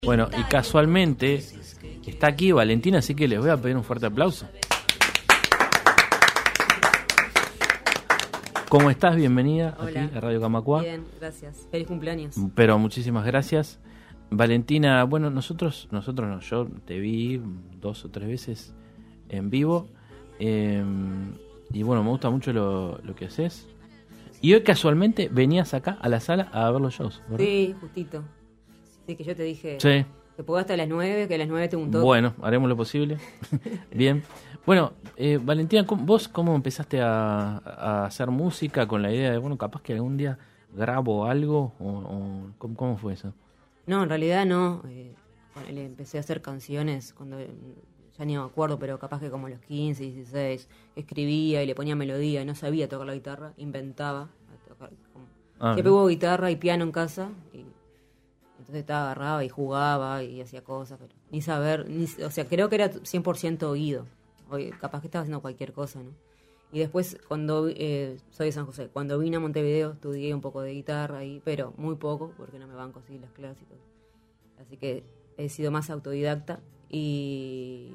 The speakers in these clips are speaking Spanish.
Bueno, y casualmente está aquí Valentina, así que les voy a pedir un fuerte aplauso. ¿Cómo estás? Bienvenida. Hola. Aquí a Radio Camacuá. Bien, gracias. Feliz cumpleaños. Pero muchísimas gracias. Valentina, bueno, nosotros no, yo te vi 2 o 3 veces en vivo. Y bueno, me gusta mucho lo que haces. Y hoy casualmente venías acá a la sala a ver los shows, ¿verdad? Sí, justito. Sí, que yo te dije Sí. que puedo hasta las 9, que a las 9 tengo un toque. Bueno, haremos lo posible. Bien. Bueno, Valentina, ¿vos cómo empezaste a hacer música con la idea de, bueno, capaz que algún día grabo algo? ¿Cómo fue eso? No, en realidad no. Le empecé a hacer canciones cuando ya ni me acuerdo, pero capaz que como a los 15, 16, escribía y le ponía melodía y no sabía tocar la guitarra, inventaba. Siempre hubo guitarra y piano en casa y entonces agarraba y jugaba y hacía cosas, pero ni saber, o sea, creo que era 100% oído. Hoy, capaz que estaba haciendo cualquier cosa, ¿no? Y después, cuando soy de San José, cuando vine a Montevideo estudié un poco de guitarra ahí, pero muy poco, porque no me banco así las clásicas. Así que he sido más autodidacta y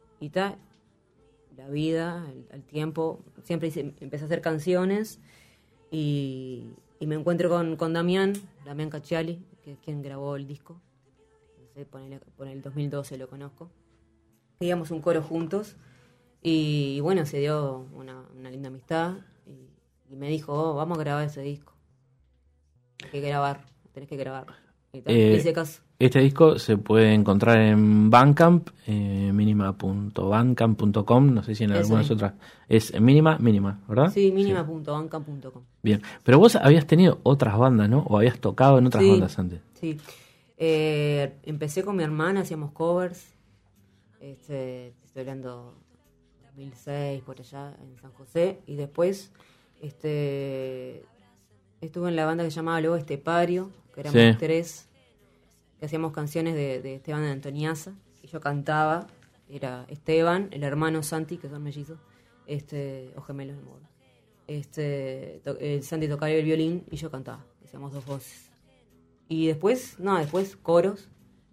la vida, el tiempo, siempre empecé a hacer canciones y me encuentro con Damián Cacciali, que es quien grabó el disco. No sé, por el 2012 lo conozco. Teníamos un coro juntos y bueno, se dio una linda amistad y me dijo, vamos a grabar ese disco. Tenés que grabar. Y le hice caso. Este disco se puede encontrar en Bandcamp, minima.bandcamp.com, no sé si en algunas otras. Es Minima, ¿verdad? Sí, minima.bandcamp.com. Bien, pero vos habías tenido otras bandas, ¿no? O habías tocado en otras bandas antes. Sí, empecé con mi hermana, hacíamos covers. Estoy hablando 2006, por allá, en San José. Y después estuve en la banda que se llamaba Luego Estepario, que éramos 3, que hacíamos canciones de Esteban de Antoniaza. Y yo cantaba, era Esteban, el hermano Santi, que son mellizos, o gemelos de modo. El Santi tocaba el violín y yo cantaba, hacíamos 2 voces. Y después coros.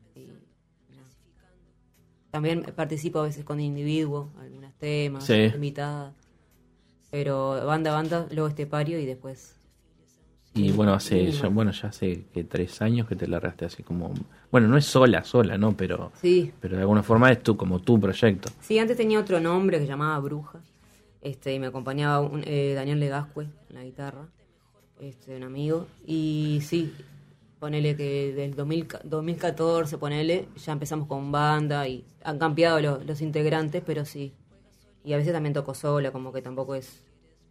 También participo a veces con Individuo, algunos temas, invitada. Pero banda, luego Estepario y después. Y bueno, ya hace que 3 años que te largaste así como... Bueno, no es sola, ¿no? Pero, sí. Pero de alguna forma es como tu proyecto. Sí, antes tenía otro nombre que se llamaba Bruja. Y me acompañaba Daniel Legascue en la guitarra, un amigo. Y sí, ponele que del 2014, ya empezamos con banda y han cambiado los integrantes, pero sí. Y a veces también toco sola, como que tampoco es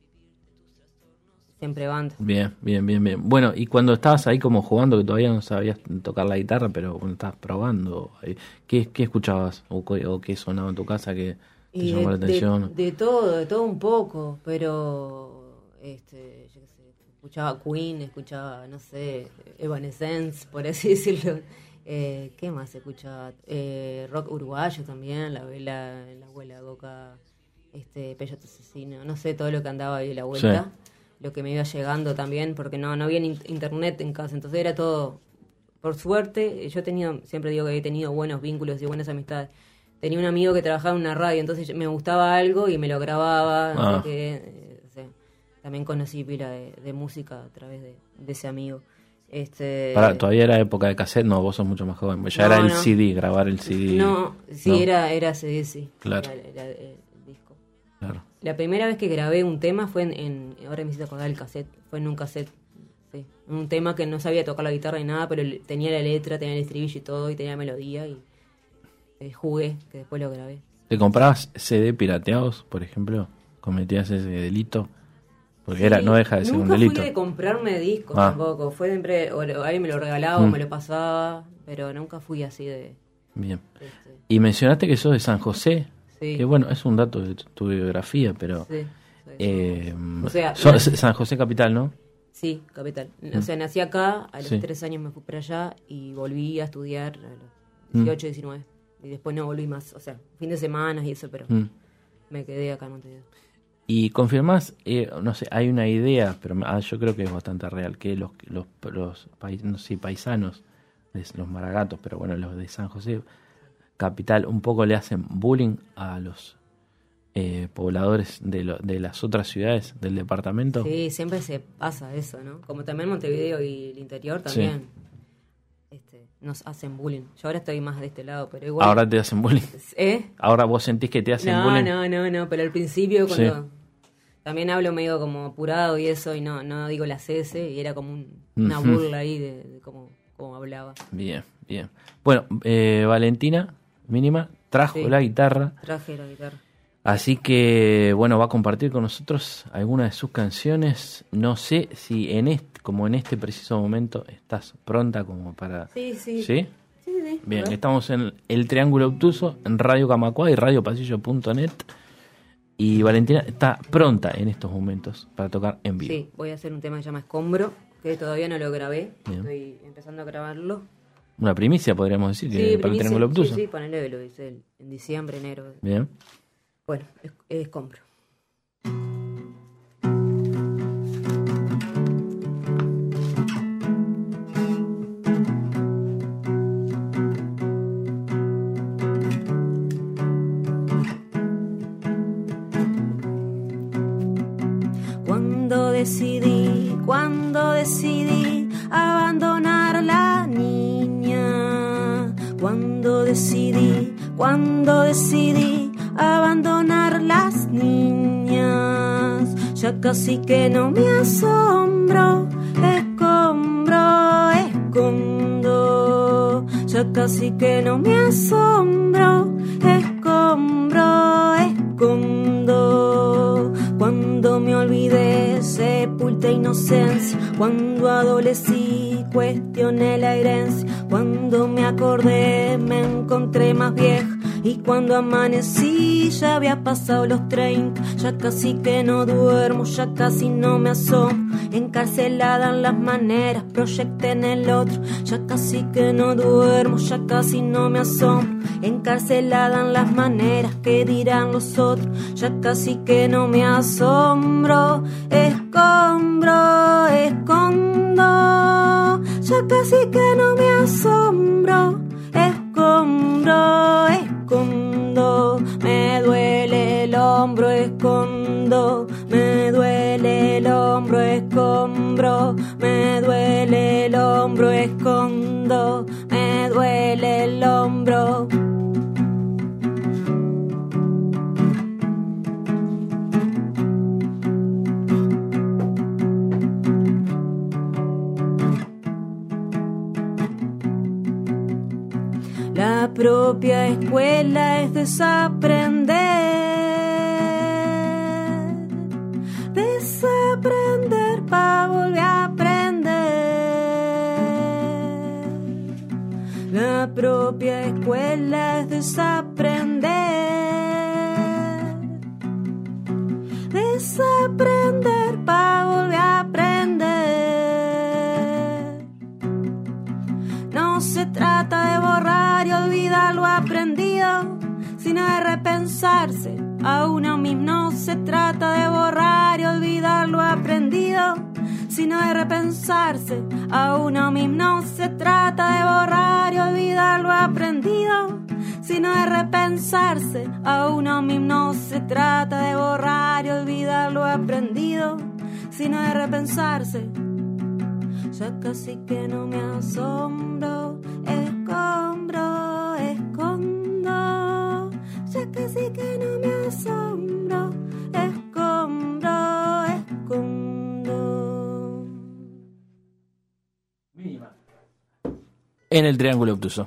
siempre banda. Bien. Bueno, y cuando estabas ahí como jugando, que todavía no sabías tocar la guitarra, pero cuando estabas probando, ¿qué escuchabas? ¿O qué sonaba en tu casa que te llamó la atención? De todo un poco, pero yo qué sé, escuchaba Queen, escuchaba, no sé, Evanescence, por así decirlo. ¿Qué más escuchaba? Rock uruguayo también, la abuela Goca, Peyote Asesino, no sé, todo lo que andaba ahí a la vuelta. Sí. Lo que me iba llegando también, porque no había internet en casa, entonces era todo, por suerte, siempre digo que he tenido buenos vínculos y buenas amistades. Tenía un amigo que trabajaba en una radio, entonces me gustaba algo y me lo grababa, no sé qué, también conocí pila de música a través de ese amigo. ¿Todavía era época de cassette? No, vos sos mucho más joven, ya era el CD, grabar el CD. No, sí, no. Era CD, sí. Claro. Era el disco. Claro. La primera vez que grabé un tema fue ahora me hiciste acordar el cassette, fue en un cassette, sí. Un tema que no sabía tocar la guitarra ni nada, pero tenía la letra, tenía el estribillo y todo, y tenía melodía, y jugué, que después lo grabé. ¿Te comprabas CD pirateados, por ejemplo? ¿Cometías ese delito? Porque no deja de ser un delito. Nunca fui de comprarme discos tampoco, fue siempre, o alguien me lo regalaba o me lo pasaba, pero nunca fui así de... Bien. Y mencionaste que sos de San José. Sí. Que bueno, es un dato de tu biografía, pero... Sí. O sea, San José capital, ¿no? Sí, capital. O sea, nací acá, a los 3 años me fui para allá y volví a estudiar a los 18, 19. Y después no volví más, o sea, fin de semana y eso, pero me quedé acá en Montevideo. Y confirmás, no sé, hay una idea, pero yo creo que es bastante real, que los paisanos los Maragatos, pero bueno, los de San José Capital un poco le hacen bullying a los pobladores de las otras ciudades del departamento. Sí, siempre se pasa eso, ¿no? Como también Montevideo y el interior también nos hacen bullying. Yo ahora estoy más de este lado, pero igual... Ahora te hacen bullying. Ahora vos sentís que te hacen bullying. No, pero al principio cuando... También hablo medio como apurado y eso, y no digo las S, y era como una burla ahí de cómo hablaba. Bien. Bueno, Valentina, mínima, trajo la guitarra. Traje la guitarra. Así que, bueno, va a compartir con nosotros algunas de sus canciones. No sé si como en este preciso momento estás pronta como para... Sí. ¿Sí? Sí. Bien, estamos en El Triángulo Obtuso, en Radio Camacuá y radiopasillo.net. Y Valentina está pronta en estos momentos para tocar en vivo. Sí, voy a hacer un tema que se llama Escombro, que todavía no lo grabé. Bien. Estoy empezando a grabarlo. Una primicia, podríamos decir, Sí, para El Triángulo Obtuso. Sí, ponele, lo hice en diciembre, enero. Bien. Bueno, Escombro. Cuando decidí abandonar la niña, cuando decidí abandonar las niñas, ya casi que no me asombro, escondo, ya casi que no me asombro, escondo, cuando me olvidé sepulté inocencia, cuando adolecí cuestioné la herencia, cuando me acordé me encontré más vieja, y cuando amanecí ya había pasado los 30, ya casi que no duermo, ya casi no me asombro, encarcelada en las maneras, proyecté en el otro, ya casi que no duermo, ya casi no me asombro, encarcelada en las maneras que dirán los otros, ya casi que no me asombro, escondo, ya casi que no me asombro, escondo, me duele el hombro, escondo, me duele el hombro, escombro, me duele el hombro, escondo, me duele el hombro. La propia escuela es desaprender para volver a aprender. La propia escuela es desaprender para volver a aprender. No se trata de borrar y olvidar lo aprendido, sino de repensarse a uno mismo. No se trata de borrar y olvidar lo aprendido, sino de repensarse a uno mismo. No se trata de borrar y olvidar lo aprendido, sino de repensarse a uno mismo. No se trata de borrar y olvidar lo aprendido, sino de repensarse. Ya casi que no me asombro, escondo, ya casi que no me asombro, escondo. Mínima. En El Triángulo Obtuso.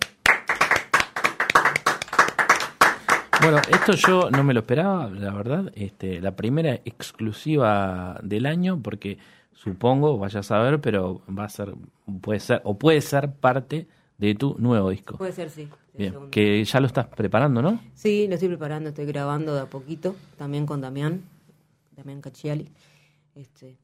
Bueno, esto yo no me lo esperaba, la verdad. La primera exclusiva del año, porque supongo, vaya a saber, pero puede ser parte de tu nuevo disco. Puede ser, sí. Bien, que ya lo estás preparando, ¿no? Sí, lo estoy preparando, estoy grabando de a poquito, también con Damián Cacciali. Sí.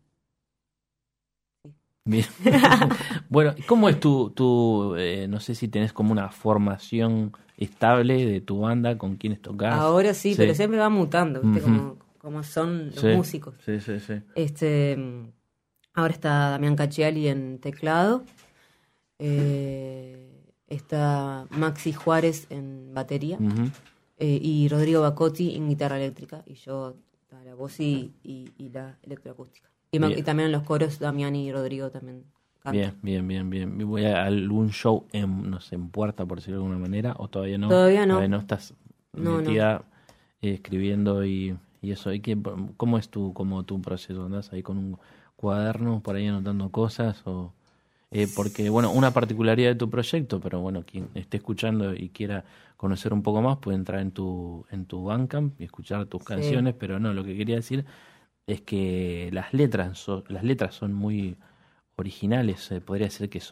Bien. Bueno, ¿cómo es tu no sé si tenés como una formación estable de tu banda, con quienes tocás? Ahora sí, pero siempre va mutando, ¿viste? Como son los músicos. Sí. Ahora está Damián Cacciali en teclado, Está Maxi Juárez en batería. Ujú. Y Rodrigo Bacotti en guitarra eléctrica. Y yo, la voz y la electroacústica. Bien. Y también en los coros, Damián y Rodrigo también cantan. Bien. ¿Voy a algún show no sé, en Puerta, por decirlo de alguna manera? ¿O todavía no? Todavía no. Todavía no estás metida escribiendo y eso. ¿Y cómo es tu proceso? ¿Andás ahí con un cuaderno por ahí anotando cosas? Porque, bueno, una particularidad de tu proyecto, pero bueno, quien esté escuchando y quiera conocer un poco más puede entrar en tu Bandcamp y escuchar tus canciones, pero no, lo que quería decir es que las letras son muy originales, podría ser que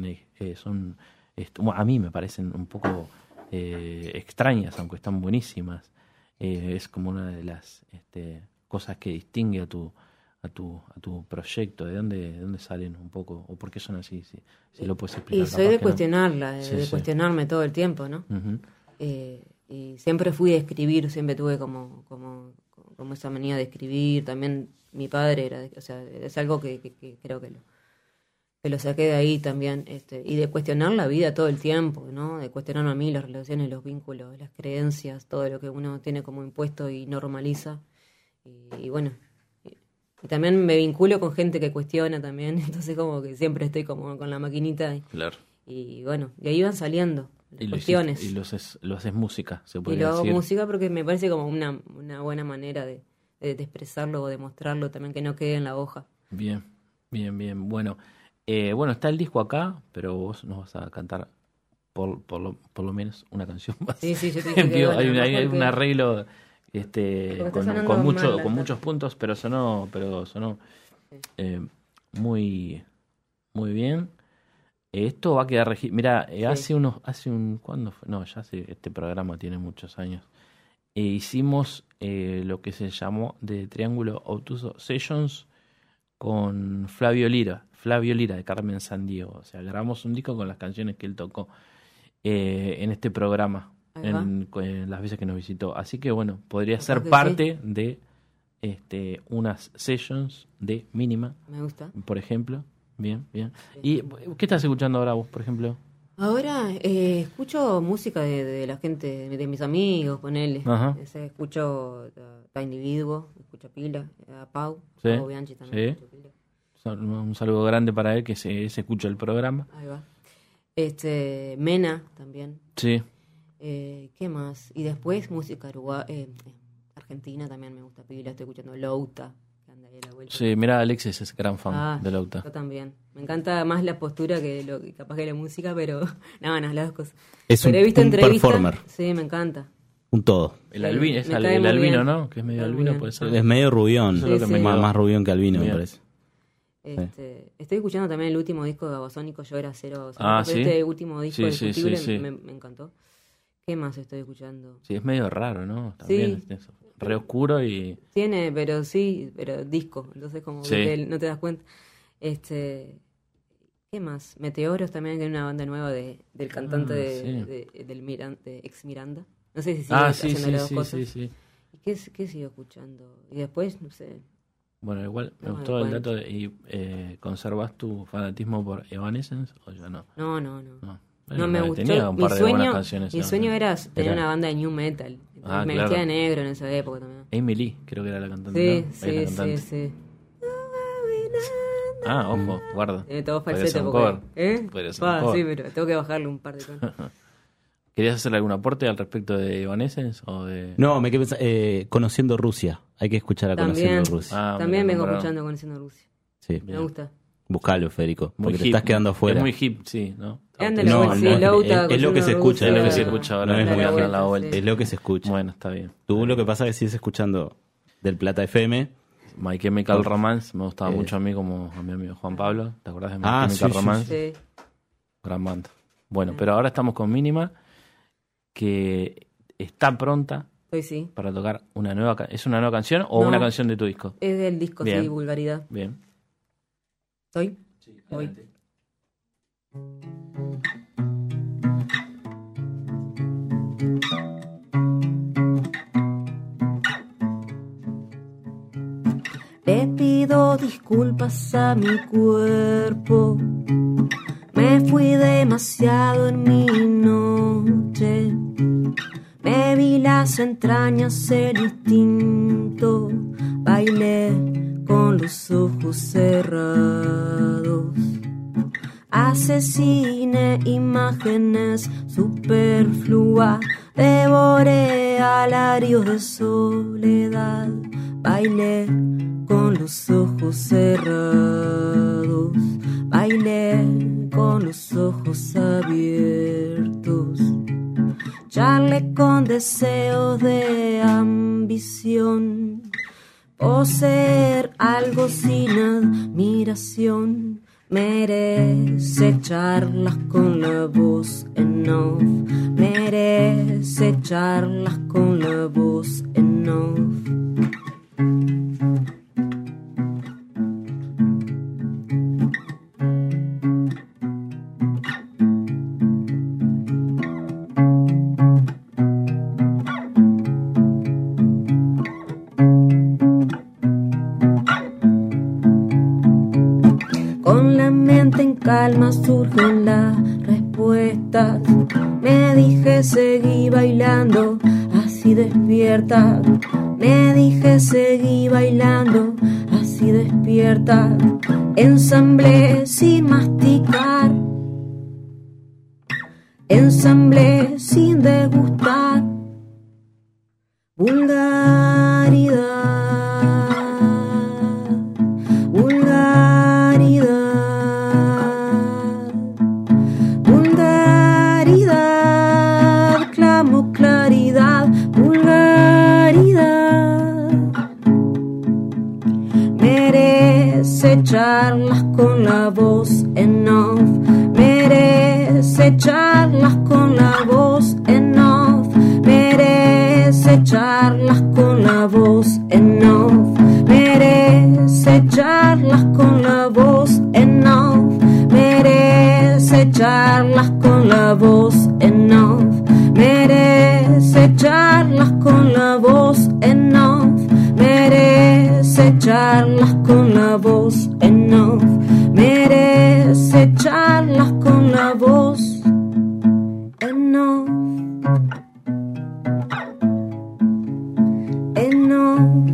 a mí me parecen un poco extrañas, aunque están buenísimas. Es como una de las cosas que distingue a tu proyecto. ¿De dónde salen un poco? ¿O por qué son así? Si lo puedes explicar. Y soy de cuestionarla, de cuestionarme todo el tiempo, ¿no? Uh-huh. Y siempre fui de escribir, siempre tuve como esa manía de escribir. También mi padre es algo que creo que lo saqué de ahí también. Y de cuestionar la vida todo el tiempo, ¿no? De cuestionarme a mí las relaciones, los vínculos, las creencias, todo lo que uno tiene como impuesto y normaliza. Y bueno... Y también me vinculo con gente que cuestiona también, entonces como que siempre estoy como con la maquinita. Claro. Y bueno, de ahí van saliendo las cuestiones. Y lo haces música, se puede decir. Y lo hago decir. música porque me parece como una buena manera de expresarlo o de mostrarlo también, que no quede en la hoja. Bien. Bueno, está el disco acá, pero vos nos vas a cantar por lo menos una canción más. Sí, yo te dije que hay un arreglo... con mal, muchos puntos, pero sonó muy bien. Esto va a quedar mira, ¿cuándo fue? No, ya sé, este programa tiene muchos años. Hicimos lo que se llamó de Triángulo Obtuso Sessions con Flavio Lira de Carmen Sandiego. O sea, grabamos un disco con las canciones que él tocó en este programa. En las veces que nos visitó. Así que bueno, podría ser parte de unas sessions de Mínima. Me gusta. Por ejemplo. Bien. ¿Y qué estás escuchando ahora vos, por ejemplo? Ahora escucho música de la gente, de mis amigos, ponele. Ajá. Escucho a Individuo, escucho a Pila, a Pau, a Bianchi también. Sí. Un saludo grande para él que se escucha el programa. Ahí va. Mena también. Sí. ¿Qué más? Y después música argentina también me gusta Pila, estoy escuchando Louta, que anda ahí a la vuelta. Sí, mira, Alexis es gran fan de Louta. Yo también. Me encanta más la postura que capaz que la música, pero no, las dos cosas. Es pero he visto un performer. Sí, me encanta. Un todo. El albino, es el albino, ¿no? Que es medio albino, puede ser. Es medio rubión. Sí. Más rubión que albino, me parece. Estoy escuchando también el último disco de Babasónico, Yo Era Cero. ¿Sí? Este último disco de Discutible sí. Me encantó. ¿Qué más estoy escuchando? Sí, es medio raro, ¿no? También es re oscuro y... Tiene, pero disco. Entonces como que no te das cuenta. ¿Qué más? Meteoros también, que es una banda nueva del cantante de ex Miranda. No sé si sigue haciendo las dos cosas. Sí. ¿Y qué sigo escuchando? Y después, no sé... Bueno, igual me gustó el dato de... ¿conservas tu fanatismo por Evanescence o ya no? No. Bueno, No me gustó. Tenía un par de buenas canciones. Mi sueño era tener una banda de new metal. Me vestía de negro en esa época también. Amy Lee, creo que era la cantante. Sí. Ojo, guarda. Todo falsete porque... Sí, pero tengo que bajarle un par de tonos. ¿Querías hacer algún aporte al respecto de Evanescence o de...? No, me quedé pensando, Conociendo Rusia. Hay que escuchar a Conociendo Rusia. También vengo escuchando Conociendo Rusia. Sí. Me gusta. Buscalo, Federico, porque muy te estás quedando afuera. Es muy hip, sí, ¿no? Es lo que se escucha. Es lo que se escucha ahora. No es muy a la vuelta. Es lo que se escucha. Bueno, está bien. Tú lo que pasa es que sigues escuchando del Plata FM. My Chemical Romance me gustaba mucho a mí, como a mi amigo Juan Pablo. ¿Te acordás de My Chemical Romance? Sí. Gran banda. Bueno, pero ahora estamos con Mínima, que está pronta para tocar una nueva canción. ¿Es una nueva canción o una canción de tu disco? Es del disco, bien. Sí, Vulgaridad. Bien. ¿Estoy? Sí, adelante. Le pido disculpas a mi cuerpo. Me fui de demasiado en mi noche. Me vi las entrañas, el instinto, bailé con los ojos cerrados. Asesiné imágenes superfluas, devoré alarios de soledad, bailé con los ojos cerrados, bailé con los ojos abiertos. Charlé con deseos de ambición, poseer algo sin admiración. Merece charlas con la voz en off, merece charlas con la voz en off. Calma surgen las respuestas. Me dije seguí bailando, así despierta. Me dije seguí bailando, así despierta. Ensamblé sin masticar, ensamblé sin degustar. Vulgaridad. Charlas con la voz en off, merece charlas con la voz en off, merece charlas con la voz en off, merece charlas con la voz en off, merece charlas con la voz en off, merece charlas con la voz en off, merece charlas con la voz en off, merece charlas con la voz en off, en off.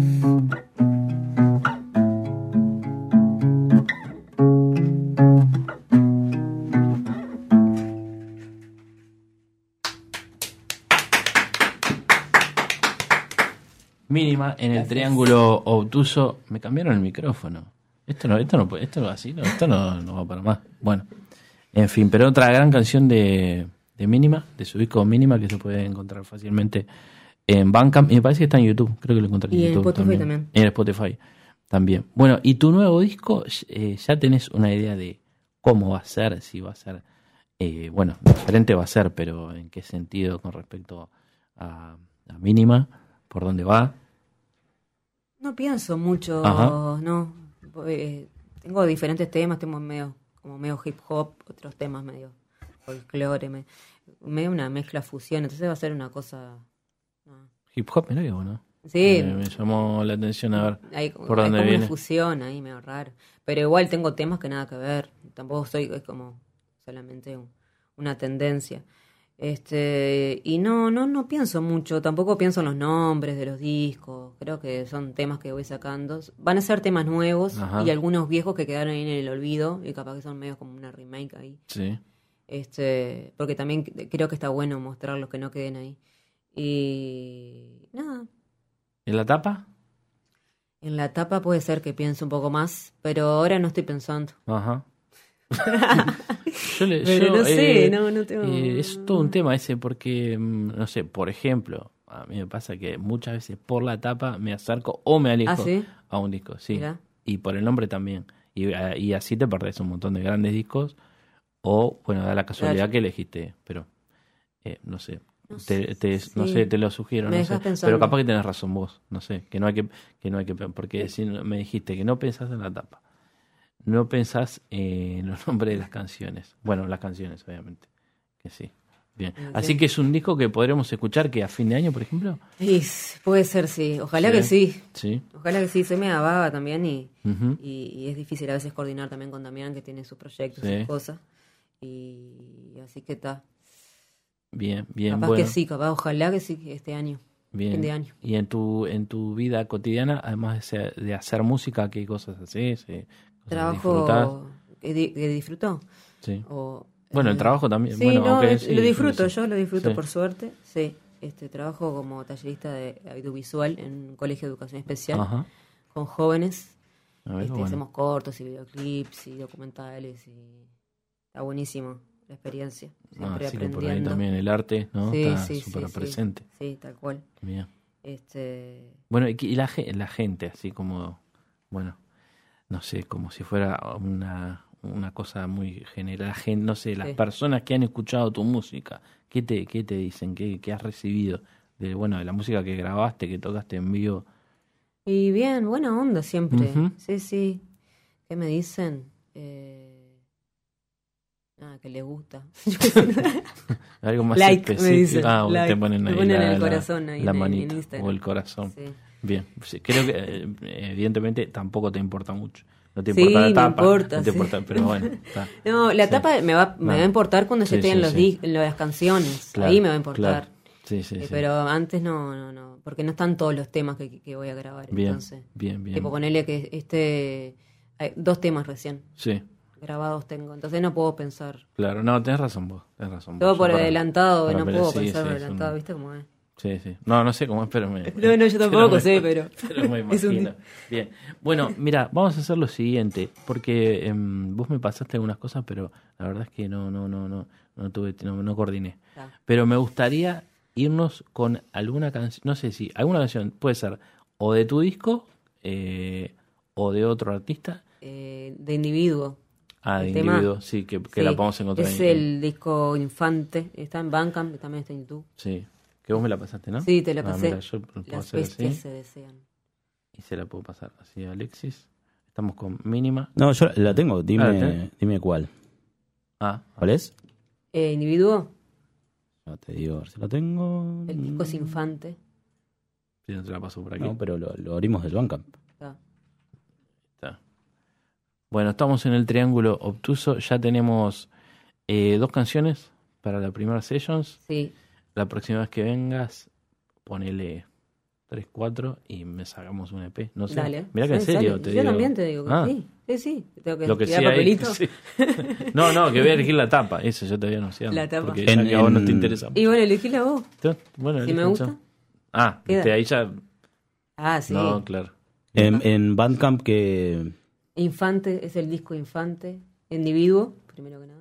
Mínima en el triángulo obtuso. Me cambiaron el micrófono. Esto no va para más. Bueno, en fin, pero otra gran canción de Mínima, de su disco Mínima, que se puede encontrar fácilmente en Bandcamp. Y me parece que está en YouTube. Creo que lo encontré en YouTube. Y en Spotify también. En Spotify también. Bueno, y tu nuevo disco, ya tenés una idea de cómo va a ser, si va a ser, bueno, diferente va a ser, pero en qué sentido con respecto a Mínima, por dónde va. No pienso mucho, Ajá. no. Tengo diferentes temas, tengo como medio hip hop, otros temas medio folclore, medio una mezcla fusión, entonces va a ser una cosa... No. Hip hop, mirá que bueno. Sí. Me llamó la atención a ver Hay por dónde como viene. una fusión ahí medio raro, pero igual tengo temas que nada que ver, tampoco es como solamente una tendencia. Y no pienso mucho, tampoco pienso en los nombres de los discos, creo que son temas que voy sacando, van a ser temas nuevos. Ajá. Y algunos viejos que quedaron ahí en el olvido y capaz que son medio como una remake ahí. Sí. Porque también creo que está bueno mostrar los que no queden ahí. Y nada. ¿En la tapa? En la tapa puede ser que piense un poco más, pero ahora no estoy pensando. Ajá. Pero no sé, no tengo... es todo un tema ese porque, no sé, por ejemplo, a mí me pasa que muchas veces por la tapa me acerco o me alejo ¿sí? a un disco, sí. Mirá. Y por el nombre también. Y así te perdés un montón de grandes discos o, bueno, da la casualidad que elegiste, pero no sé. No sé, te lo sugiero, no sé. Pero capaz que tenés razón vos, no sé, que no hay que porque si me dijiste que no pensás en la tapa. No pensás en los nombres de las canciones. Bueno, las canciones, obviamente. Que sí. Bien. Así que es un disco que podremos escuchar que a fin de año, por ejemplo. Puede ser, sí. Ojalá que sí. Sí. Ojalá que sí. Soy media vaga también y es difícil a veces coordinar también con Damián, que tiene sus proyectos, sus cosas. Y así que está. Bien, bien. Capaz bueno, que sí, ojalá que sí, que este año. bien. Fin de año. Y en tu vida cotidiana, además de hacer música, ¿qué cosas haces? ¿Cosas Trabajo que disfruto. Sí. O, Bueno, el trabajo también. Sí, bueno, no, aunque sí, lo disfruto, sí. yo lo disfruto Sí. por suerte. Sí, trabajo como tallerista de audiovisual en un colegio de educación especial Ajá. con jóvenes. A ver, bueno. Hacemos cortos y videoclips y documentales y está buenísimo la experiencia. Siempre Así que por ahí aprendiendo. también el arte, ¿no? Sí, Está sí, súper sí, presente. Sí, tal cual. Bien. Este, Bueno, y la gente, así como, bueno, no sé, como si fuera una cosa muy general. La gente, no sé, las Sí. personas que han escuchado tu música, ¿qué te dicen? ¿Qué has recibido de la música que grabaste, que tocaste en vivo? y bien, buena onda siempre. Ujú. Sí, sí. ¿Qué me dicen? Que les gusta. Algo más Like, me específico. dicen. Ah, Like. te ponen ahí Me ponen la, el corazón ahí la en manita Instagram. o el corazón. Sí. Bien, sí, creo que evidentemente tampoco te importa mucho. No te Sí, importa la me tapa, importa, no te sí. importa, pero bueno. Está. No, la Sí. tapa me va a importar cuando Sí, yo esté sí, en los sí. en las canciones. Claro, Ahí me va a importar. claro. Sí, sí, sí. Pero antes no, porque no están todos los temas que voy a grabar. Bien, Entonces, bien, bien. tipo ponerle que hay 2 temas recién Sí, grabados tengo, entonces no puedo pensar. claro. No, tenés razón vos. Todo Yo por para- adelantado, para no ver, puedo sí, pensar sí, por es adelantado, un- ¿viste cómo es? Sí, sí. No sé cómo es, pero me... No, yo tampoco sé, pero... Pero me es un- imagino. Bien. Bueno, mira, vamos a hacer lo siguiente, porque vos me pasaste algunas cosas, pero la verdad es que no coordiné. Está. Pero me gustaría irnos con alguna canción, no sé si, alguna canción puede ser o de tu disco o de otro artista. De Individuo. De El tema- individuo, sí, que Sí, la podemos encontrar es en- el disco Infante, está en Bandcamp, también está en YouTube. Sí, que vos me la pasaste, ¿no? Sí, te la pasé. Mira, yo lo puedo Las hacer bestias así se desean. y se la puedo pasar así a Alexis. Estamos con mínima. No, yo la tengo. ¿la tenés? Dime cuál. ¿Cuál es? Individuo, No te digo, a ver si la tengo. el disco es Infante. Si no te la paso por aquí. No, pero lo abrimos del Bandcamp. Está. Está. Bueno, estamos en el Triángulo Obtuso. Ya tenemos 2 canciones para la primera sessions. Sí, La próxima vez que vengas, ponele 3, 4 y me sacamos un EP. No sé. dale. Mirá que en Sí, serio sale. te Yo digo. también te digo que Ah, sí. Sí. Tengo que Lo que tirar sí hay, papelito. sí. No, que voy a elegir la tapa. Eso yo te voy a anunciar. La tapa. Porque ya que a vos no te interesa. Y bueno, elegíla vos. Bueno, Si elegí me gusta. esa. Queda. Ahí ya. Ah, sí. No, claro. En Bandcamp que... Infante es el disco Infante. Individuo, primero que nada.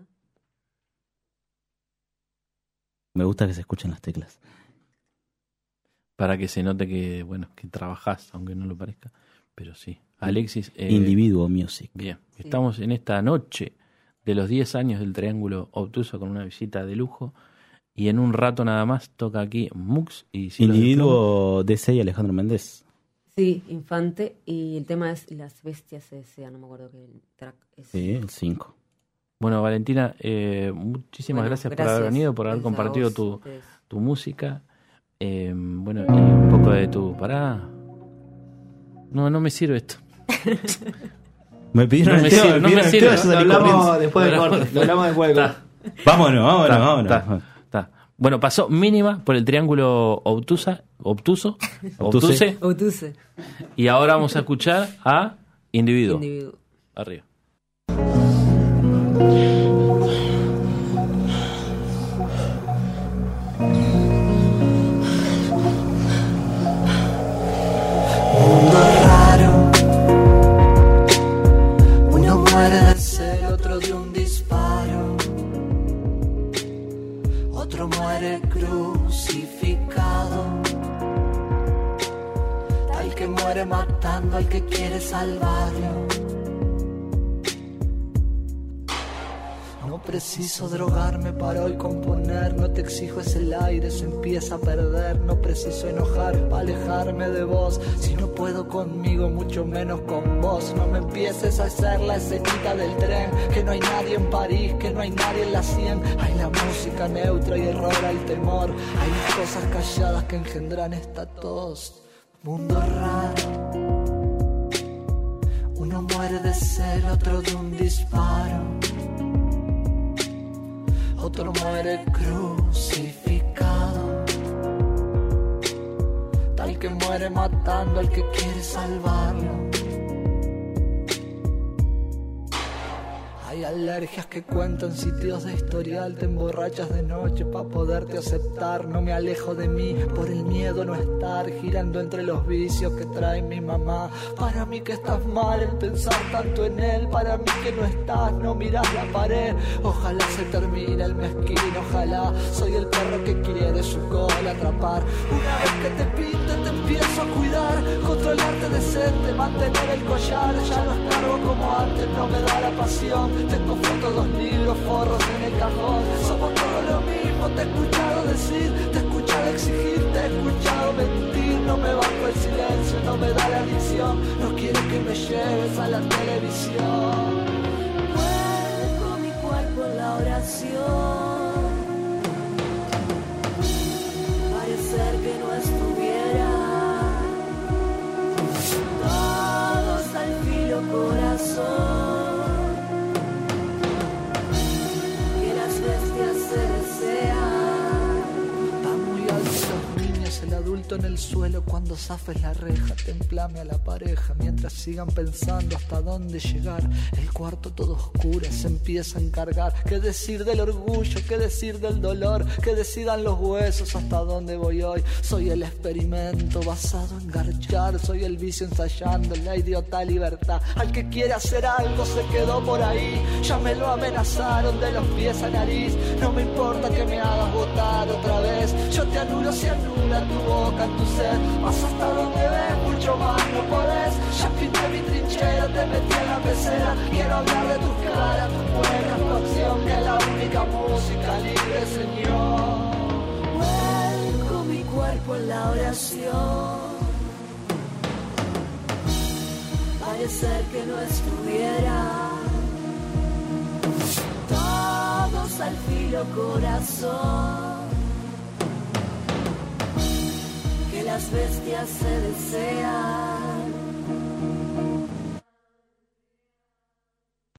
Me gusta que se escuchen las teclas. Para que se note que, que trabajás, aunque no lo parezca. Pero sí. Alexis. Individuo Music. Bien. Sí. Estamos en esta noche de los 10 años del Triángulo Obtuso con una visita de lujo. Y en un rato nada más toca aquí Mux y Silos de Plomo. Individuo DC y Alejandro Méndez. Sí, Infante. Y el tema es Las bestias se desean. No me acuerdo qué track es. Sí, el 5. Bueno, Valentina, muchísimas Bueno, gracias por haber venido, por haber Gracias a compartido vos, ustedes. tu música. Bueno, y un poco de tu... Pará. No me sirve esto. Me pidieron No me el tema, sirve, no me pidieron el sirve. tema, yo Lo salí hablamos corriendo. después del corte. Lo hablamos después del corte. Vámonos. Está. Bueno, pasó mínima por el Triángulo Obtuso. Obtuse. Y ahora vamos a escuchar a Individuo. Individuo. Arriba. Uno muere de sed, otro de un disparo. Otro muere crucificado. Al que muere matando al que quiere salvarlo. No preciso drogarme para hoy componer. No te exijo es el aire, se empieza a perder. No preciso enojar para alejarme de vos. Si no puedo conmigo, mucho menos con vos. No me empieces a hacer la escenita del tren. Que no hay nadie en París, que no hay nadie en la 100. Hay la música neutra y error al temor. Hay cosas calladas que engendran esta tos. Mundo raro. Uno muere de sed, otro de un disparo. otro muere crucificado, tal que muere matando al que quiere salvarlo. Hay alergias que cuentan sitios de historial, te emborrachas de noche pa' poderte aceptar. No me alejo de mí por el miedo a no estar, girando entre los vicios que trae mi mamá. Para mí que estás mal en pensar tanto en él, para mí que no estás, no miras la pared. Ojalá se termine el mezquino, ojalá. Soy el perro que quiere su cola atrapar. Una vez que te pinte te empiezo a cuidar, controlarte decente, mantener el collar. Ya no escargo como antes, no me da la pasión. Tengo fotos, 2 libros, forros en el cajón. Somos todo lo mismo, te he escuchado decir, te he escuchado exigir, te he escuchado mentir. No me banco el silencio, no me da la adicción. No quiero que me lleves a la televisión. Vuelco mi cuerpo en la oración, parecer que no estuviera. Todos al filo corazón. El adulto en el suelo cuando zafes la reja, templame a la pareja mientras sigan pensando hasta dónde llegar. El cuarto todo oscuro se empieza a encargar. ¿Qué decir del orgullo? ¿Qué decir del dolor? Que decidan los huesos hasta dónde voy hoy. Soy el experimento basado en garchar, soy el vicio ensayando la idiota libertad. Al que quiere hacer algo se quedó por ahí, ya me lo amenazaron de los pies a nariz. No me importa que me hagas votar otra vez, yo te anulo si anula tu boca, tu sed. Vas hasta donde ves, mucho más no podés. Ya pinté mi trinchera, te metí en la pecera. Quiero hablar de tus caras, tus buenas, tu acción, que es la única música libre, Señor. Vuelco mi cuerpo en la oración, parecer que no estuviera. Todos al filo corazón, las bestias se desean.